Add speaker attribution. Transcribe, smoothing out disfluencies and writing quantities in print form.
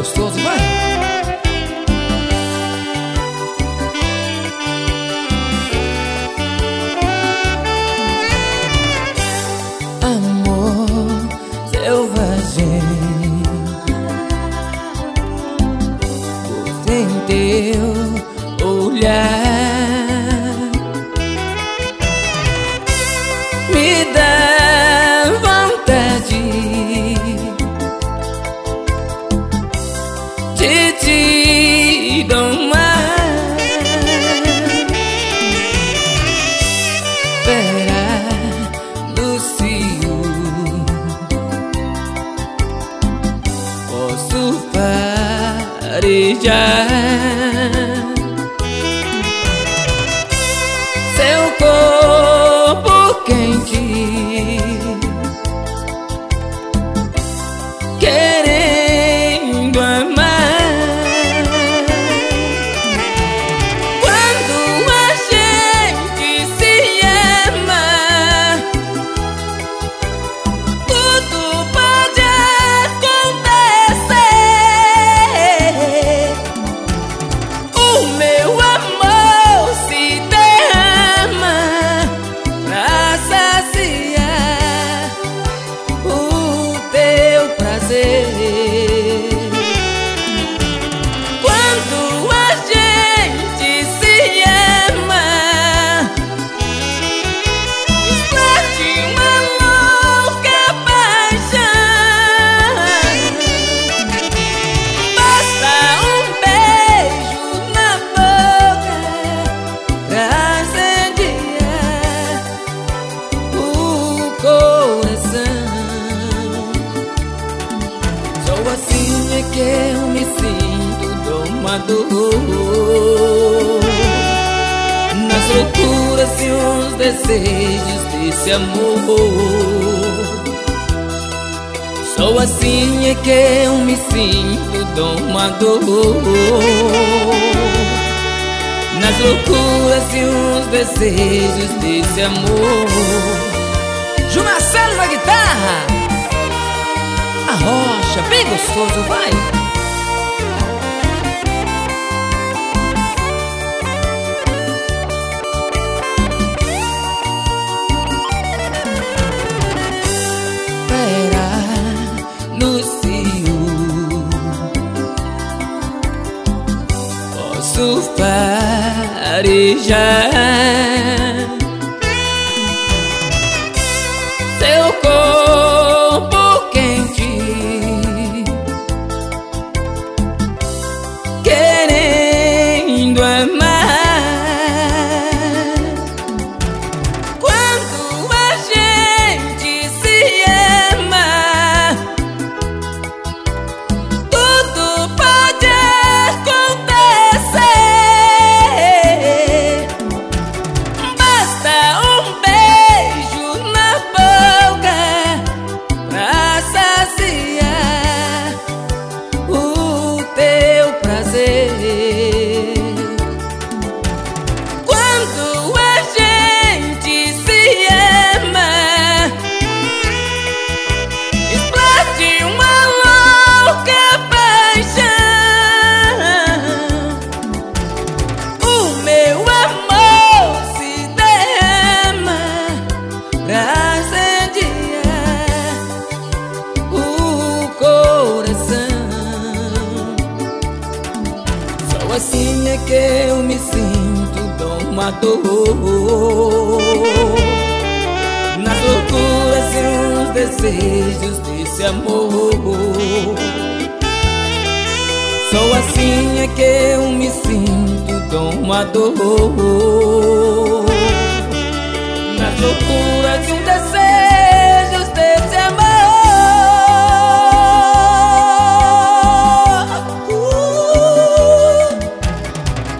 Speaker 1: gostoso, vai!
Speaker 2: Amor selvagem, você em teu olhar me dá vontade de te domar. Posso farejar seu corpo quente, querendo amar. Quando a gente se ama, tudo pode acontecer. O meu amor se derrama pra saciar o teu prazer. Quando a gente se ama, explode uma louca paixão. Basta um beijo na boca pra incendiar o coração. Só assim é que eu me sinto domador, nas loucuras e os desejos desse amor. Só assim é que eu me sinto domador, nas loucuras e os desejos desse amor.
Speaker 1: Ju Marcelo na guitarra, a rocha, bem gostoso, vai!
Speaker 2: No cio posso farejar seu corpo quente, querendo amar. Quando a gente se ama, tudo pode acontecer. Basta um beijo na boca pra saciar o teu prazer. Quando a gente se ama, explode uma louca paixão. O meu amor se derrama pra incendiar o coração. Só assim é que eu me sinto domador, nas loucuras e os desejos desse amor. Só assim é que eu me sinto domador, nas loucuras